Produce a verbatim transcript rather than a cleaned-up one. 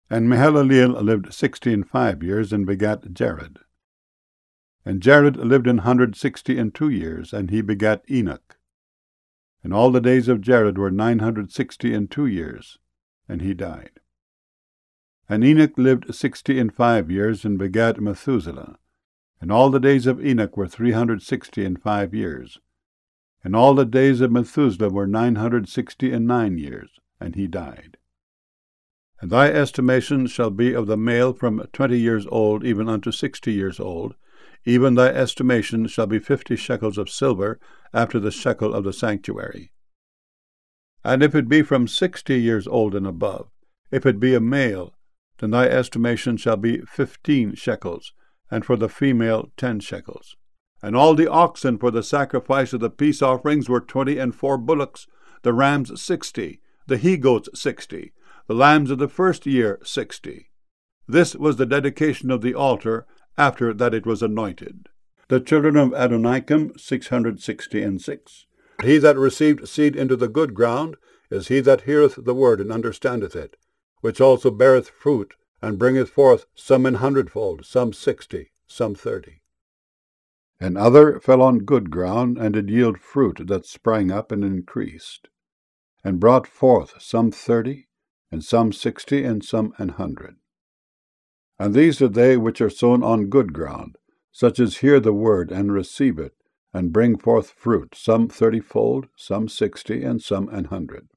And Mahalaleel lived sixty and five years, and begat Jared. And Jared lived an hundred sixty and two years, and he begat Enoch. And all the days of Jared were nine hundred sixty and two years, and he died. And Enoch lived sixty and five years, and begat Methuselah. And all the days of Enoch were three hundred sixty and five years. And all the days of Methuselah were nine hundred sixty and nine years, and he died. And thy estimation shall be of the male from twenty years old even unto sixty years old, even thy estimation shall be fifty shekels of silver, after the shekel of the sanctuary. And if it be from sixty years old and above, if it be a male, then thy estimation shall be fifteen shekels, and for the female ten shekels. And all the oxen for the sacrifice of the peace offerings were twenty and four bullocks, the rams sixty, the he-goats sixty, the lambs of the first year sixty. This was the dedication of the altar, after that it was anointed. The children of Adonikam, six hundred sixty and six. He that received seed into the good ground is he that heareth the word and understandeth it, which also beareth fruit, and bringeth forth some an hundredfold, some sixty, some thirty. And other fell on good ground, and did yield fruit that sprang up and increased, and brought forth some thirty, and some sixty, and some an hundred. And these are they which are sown on good ground, such as hear the word and receive it, and bring forth fruit, some thirtyfold, some sixty, and some an hundred.